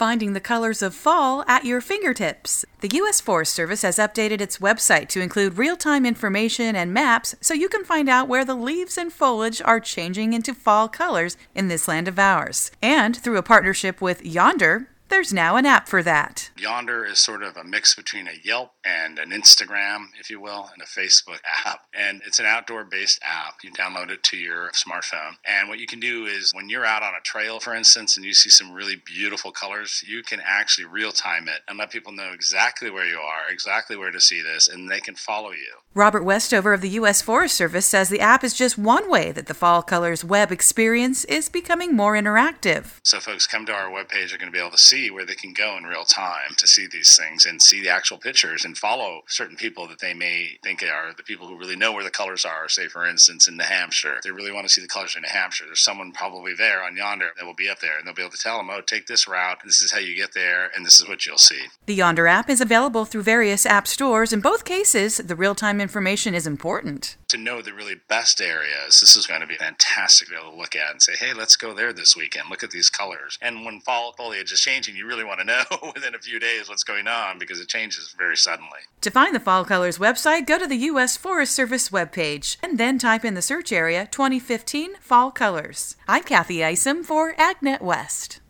finding the colors of fall at your fingertips. The U.S. Forest Service has updated its website to include real-time information and maps so you can find out where the leaves and foliage are changing into fall colors in this land of ours. And through a partnership with Yonder, there's now an app for that. Yonder is sort of a mix between a Yelp and an Instagram, if you will, and a Facebook app. And it's an outdoor-based app. You download it to your smartphone. And what you can do is when you're out on a trail, for instance, and you see some really beautiful colors, you can actually real-time it and let people know exactly where you are, exactly where to see this, and they can follow you. Robert Westover of the U.S. Forest Service says the app is just one way that the Fall Colors web experience is becoming more interactive. So folks come to our webpage are going to be able to see where they can go in real time to see these things and see the actual pictures and follow certain people that they may think are the people who really know where the colors are. Say, for instance, in New Hampshire, if they really want to see the colors in New Hampshire, there's someone probably there on Yonder that will be up there, and they'll be able to tell them, oh, take this route, this is how you get there, and this is what you'll see. The Yonder app is available through various app stores. In both cases, the real-time information is important. To know the really best areas, this is going to be fantastic to be able to look at and say, hey, let's go there this weekend. Look at these colors. And when fall foliage is changing, you really want to know within a few days what's going on because it changes very suddenly. To find the Fall Colors website, go to the U.S. Forest Service webpage and then type in the search area 2015 Fall Colors. I'm Kathy Isom for AgNet West.